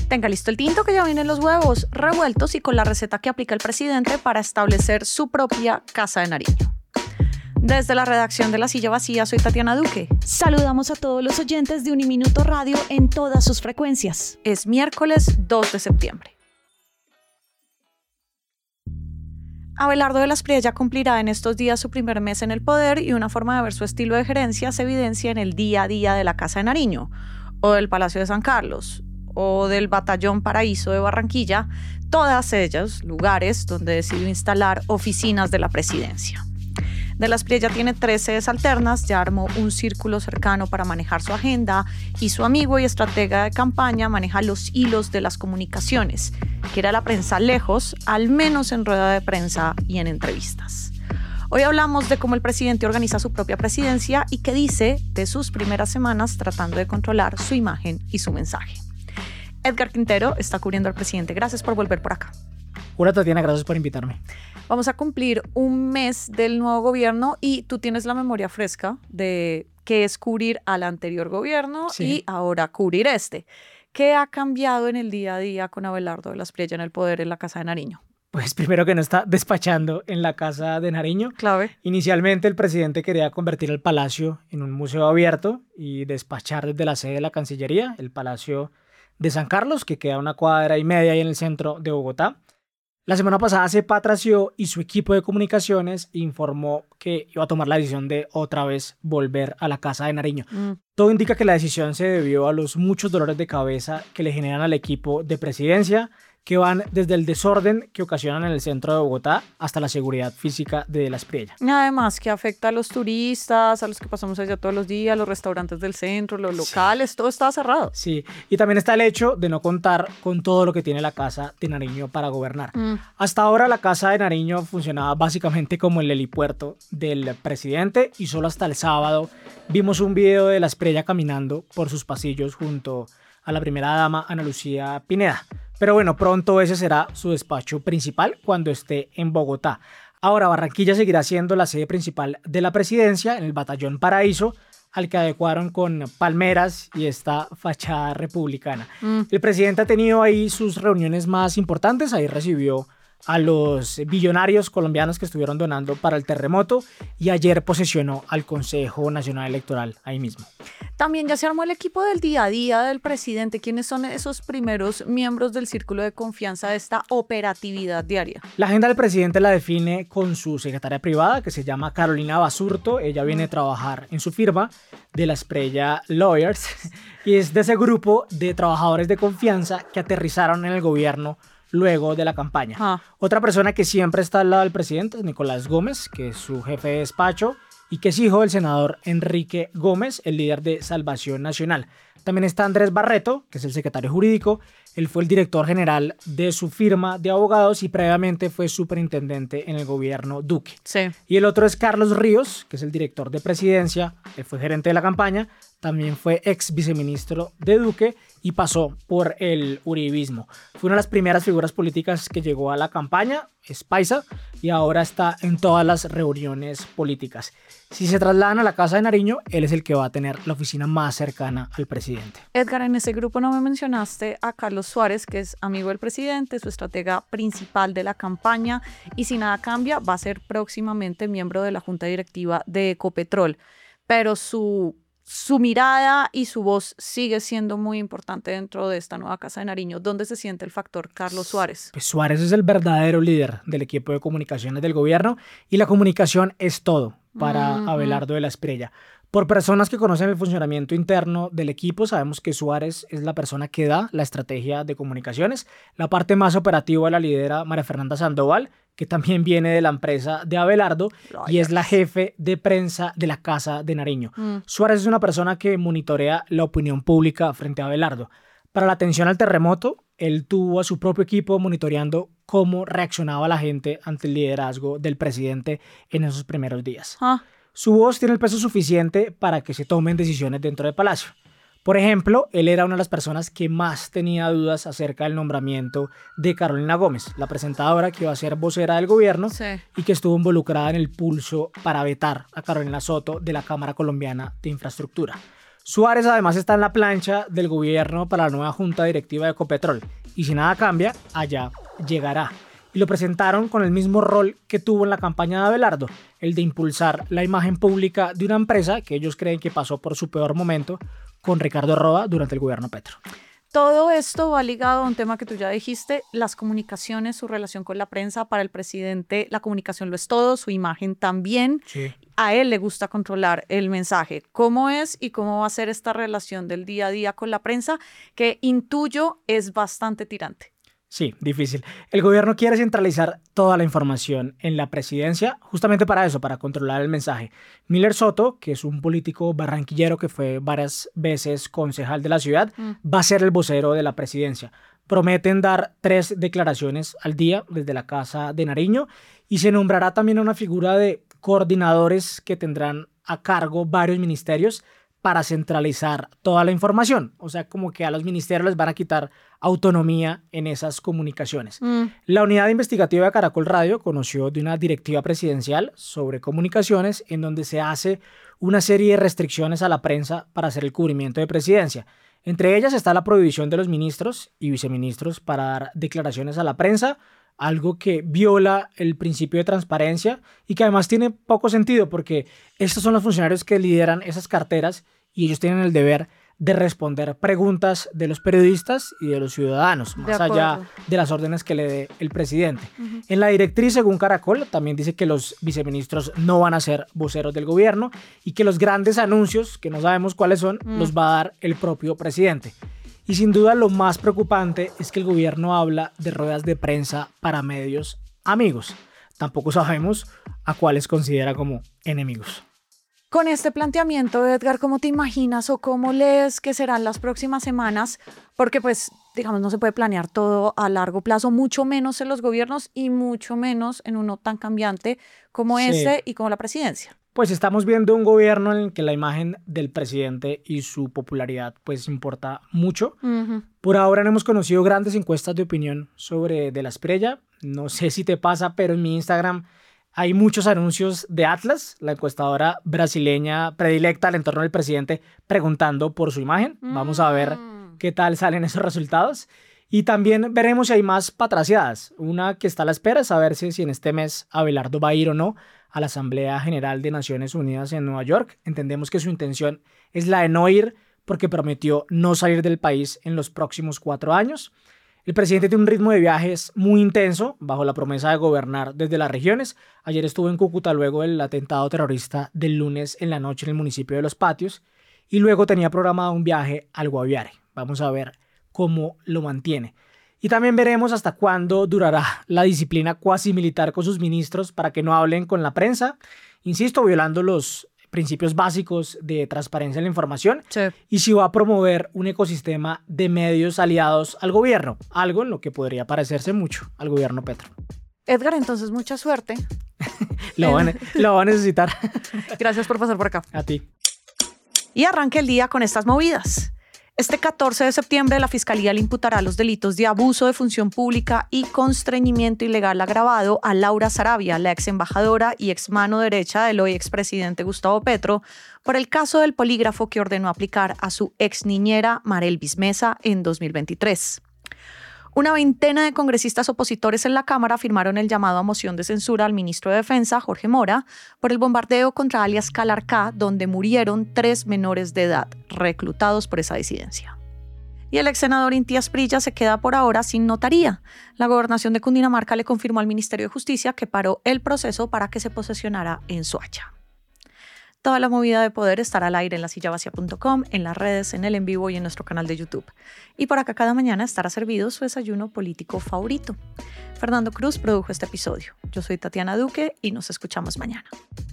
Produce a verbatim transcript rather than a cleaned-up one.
Tenga listo el tinto que ya vienen los huevos revueltos y con la receta que aplica el presidente para establecer su propia Casa de Nariño. Desde la redacción de La Silla Vacía, soy Tatiana Duque. Saludamos a todos los oyentes de Uniminuto Radio en todas sus frecuencias. Es miércoles dos de septiembre. Abelardo de las Prieya cumplirá en estos días su primer mes en el poder y una forma de ver su estilo de gerencia se evidencia en el día a día de la Casa de Nariño, o del Palacio de San Carlos, o del Batallón Paraíso de Barranquilla, todas ellas lugares donde decidió instalar oficinas de la presidencia. De las Prieya tiene tres sedes alternas, ya armó un círculo cercano para manejar su agenda y su amigo y estratega de campaña maneja los hilos de las comunicaciones, quiere a la prensa lejos, al menos en rueda de prensa y en entrevistas. Hoy hablamos de cómo el presidente organiza su propia presidencia y qué dice de sus primeras semanas tratando de controlar su imagen y su mensaje. Edgar Quintero está cubriendo al presidente. Gracias por volver por acá. Hola Tatiana, gracias por invitarme. Vamos a cumplir un mes del nuevo gobierno y tú tienes la memoria fresca de qué es cubrir al anterior gobierno sí. y ahora cubrir este. ¿Qué ha cambiado en el día a día con Abelardo de las Prieya en el poder en la Casa de Nariño? Pues primero que no está despachando en la Casa de Nariño. Clave. Inicialmente el presidente quería convertir el palacio en un museo abierto y despachar desde la sede de la Cancillería, el Palacio de San Carlos, que queda a una cuadra y media ahí en el centro de Bogotá. La semana pasada se patració y su equipo de comunicaciones informó que iba a tomar la decisión de otra vez volver a la Casa de Nariño. Mm. Todo indica que la decisión se debió a los muchos dolores de cabeza que le generan al equipo de presidencia, que van desde el desorden que ocasionan en el centro de Bogotá hasta la seguridad física de las Prieya. Además, que afecta a los turistas, a los que pasamos allá todos los días, los restaurantes del centro, los locales, sí. todo está cerrado. Sí, y también está el hecho de no contar con todo lo que tiene la Casa de Nariño para gobernar. Mm. Hasta ahora la Casa de Nariño funcionaba básicamente como el helipuerto del presidente y solo hasta el sábado vimos un video de las Prieya caminando por sus pasillos junto a la primera dama Ana Lucía Pineda. Pero bueno, pronto ese será su despacho principal cuando esté en Bogotá. Ahora, Barranquilla seguirá siendo la sede principal de la presidencia en el Batallón Paraíso, al que adecuaron con palmeras y esta fachada republicana. Mm. El presidente ha tenido ahí sus reuniones más importantes, ahí recibió a los billonarios colombianos que estuvieron donando para el terremoto y ayer posesionó al Consejo Nacional Electoral ahí mismo. También ya se armó el equipo del día a día del presidente. ¿Quiénes son esos primeros miembros del círculo de confianza de esta operatividad diaria? La agenda del presidente la define con su secretaria privada, que se llama Carolina Basurto. Ella viene a trabajar en su firma de las Prieya Lawyers y es de ese grupo de trabajadores de confianza que aterrizaron en el gobierno luego de la campaña. Ah. Otra persona que siempre está al lado del presidente es Nicolás Gómez, que es su jefe de despacho y que es hijo del senador Enrique Gómez, el líder de Salvación Nacional. También está Andrés Barreto, que es el secretario jurídico. Él fue el director general de su firma de abogados y previamente fue superintendente en el gobierno Duque. Sí. Y el otro es Carlos Ríos, que es el director de presidencia. Él fue gerente de la campaña, también fue ex viceministro de Duque y pasó por el uribismo. Fue una de las primeras figuras políticas que llegó a la campaña, es paisa, y ahora está en todas las reuniones políticas. Si se trasladan a la Casa de Nariño, él es el que va a tener la oficina más cercana al presidente. Edgar, en ese grupo no me mencionaste a Carlos Suárez, que es amigo del presidente, su estratega principal de la campaña, y si nada cambia, va a ser próximamente miembro de la junta directiva de Ecopetrol. Pero su, su mirada y su voz sigue siendo muy importante dentro de esta nueva Casa de Nariño. ¿Dónde se siente el factor Carlos Suárez? Pues Suárez es el verdadero líder del equipo de comunicaciones del gobierno y la comunicación es todo para uh-huh. Abelardo de las Prieya. Por personas que conocen el funcionamiento interno del equipo, sabemos que Suárez es la persona que da la estrategia de comunicaciones. La parte más operativa la lidera María Fernanda Sandoval, que también viene de la empresa de Abelardo oh, y yes. es la jefe de prensa de la Casa de Nariño. Mm. Suárez es una persona que monitorea la opinión pública frente a Abelardo. Para la atención al terremoto, él tuvo a su propio equipo monitoreando cómo reaccionaba la gente ante el liderazgo del presidente en esos primeros días. Ah. Su voz tiene el peso suficiente para que se tomen decisiones dentro del palacio. Por ejemplo, él era una de las personas que más tenía dudas acerca del nombramiento de Carolina Gómez, la presentadora que iba a ser vocera del gobierno sí. y que estuvo involucrada en el pulso para vetar a Carolina Soto de la Cámara Colombiana de Infraestructura. Suárez además está en la plancha del gobierno para la nueva junta directiva de Ecopetrol y si nada cambia, allá llegará. Y lo presentaron con el mismo rol que tuvo en la campaña de Abelardo, el de impulsar la imagen pública de una empresa que ellos creen que pasó por su peor momento con Ricardo Roa durante el gobierno Petro. Todo esto va ligado a un tema que tú ya dijiste, las comunicaciones, su relación con la prensa. Para el presidente la comunicación lo es todo, su imagen también. Sí. A él le gusta controlar el mensaje. ¿Cómo es y cómo va a ser esta relación del día a día con la prensa? Que intuyo es bastante tirante. Sí, difícil. El gobierno quiere centralizar toda la información en la presidencia, justamente para eso, para controlar el mensaje. Miller Soto, que es un político barranquillero que fue varias veces concejal de la ciudad, mm. va a ser el vocero de la presidencia. Prometen dar tres declaraciones al día desde la Casa de Nariño y se nombrará también una figura de coordinadores que tendrán a cargo varios ministerios para centralizar toda la información. O sea, como que a los ministerios les van a quitar autonomía en esas comunicaciones. Mm. La unidad investigativa de Caracol Radio conoció de una directiva presidencial sobre comunicaciones en donde se hace una serie de restricciones a la prensa para hacer el cubrimiento de presidencia. Entre ellas está la prohibición de los ministros y viceministros para dar declaraciones a la prensa, algo que viola el principio de transparencia y que además tiene poco sentido porque estos son los funcionarios que lideran esas carteras y ellos tienen el deber de responder preguntas de los periodistas y de los ciudadanos, más allá de las órdenes que le dé el presidente. Uh-huh. En la directriz, según Caracol, también dice que los viceministros no van a ser voceros del gobierno y que los grandes anuncios, que no sabemos cuáles son, uh-huh. los va a dar el propio presidente. Y sin duda lo más preocupante es que el gobierno habla de ruedas de prensa para medios amigos. Tampoco sabemos a cuáles considera como enemigos. Con este planteamiento, Edgar, ¿cómo te imaginas o cómo lees que serán las próximas semanas? Porque pues, digamos, no se puede planear todo a largo plazo, mucho menos en los gobiernos y mucho menos en uno tan cambiante como sí. este y como la presidencia. Pues estamos viendo un gobierno en el que la imagen del presidente y su popularidad pues importa mucho. Uh-huh. Por ahora no hemos conocido grandes encuestas de opinión sobre De la Espriella. No sé si te pasa, pero en mi Instagram hay muchos anuncios de Atlas, la encuestadora brasileña predilecta al entorno del presidente, preguntando por su imagen. Uh-huh. Vamos a ver qué tal salen esos resultados. Y también veremos si hay más patraciadas. Una que está a la espera es saberse si en este mes Abelardo va a ir o no a la Asamblea General de Naciones Unidas en Nueva York. Entendemos que su intención es la de no ir porque prometió no salir del país en los próximos cuatro años. El presidente tiene un ritmo de viajes muy intenso bajo la promesa de gobernar desde las regiones. Ayer estuvo en Cúcuta luego del atentado terrorista del lunes en la noche en el municipio de Los Patios y luego tenía programado un viaje al Guaviare. Vamos a ver cómo lo mantiene. Y también veremos hasta cuándo durará la disciplina cuasi militar con sus ministros para que no hablen con la prensa, insisto, violando los principios básicos de transparencia en la información, sí. y si va a promover un ecosistema de medios aliados al gobierno, algo en lo que podría parecerse mucho al gobierno Petro. Edgar, entonces mucha suerte. lo, va a, lo va a necesitar. Gracias por pasar por acá. A ti. Y arranque el día con estas movidas. Este catorce de septiembre la Fiscalía le imputará los delitos de abuso de función pública y constreñimiento ilegal agravado a Laura Sarabia, la ex embajadora y ex mano derecha del hoy expresidente Gustavo Petro, por el caso del polígrafo que ordenó aplicar a su ex niñera Marelvis Mesa en dos mil veintitrés. Una veintena de congresistas opositores en la Cámara firmaron el llamado a moción de censura al ministro de Defensa, Jorge Mora, por el bombardeo contra alias Calarcá, donde murieron tres menores de edad, reclutados por esa disidencia. Y el ex senador Inti Asprilla se queda por ahora sin notaría. La gobernación de Cundinamarca le confirmó al Ministerio de Justicia que paró el proceso para que se posesionara en Soacha. Toda la movida de poder estará al aire en la silla vacía punto com, en las redes, en el en vivo y en nuestro canal de YouTube. Y por acá cada mañana estará servido su desayuno político favorito. Fernando Cruz produjo este episodio. Yo soy Tatiana Duque y nos escuchamos mañana.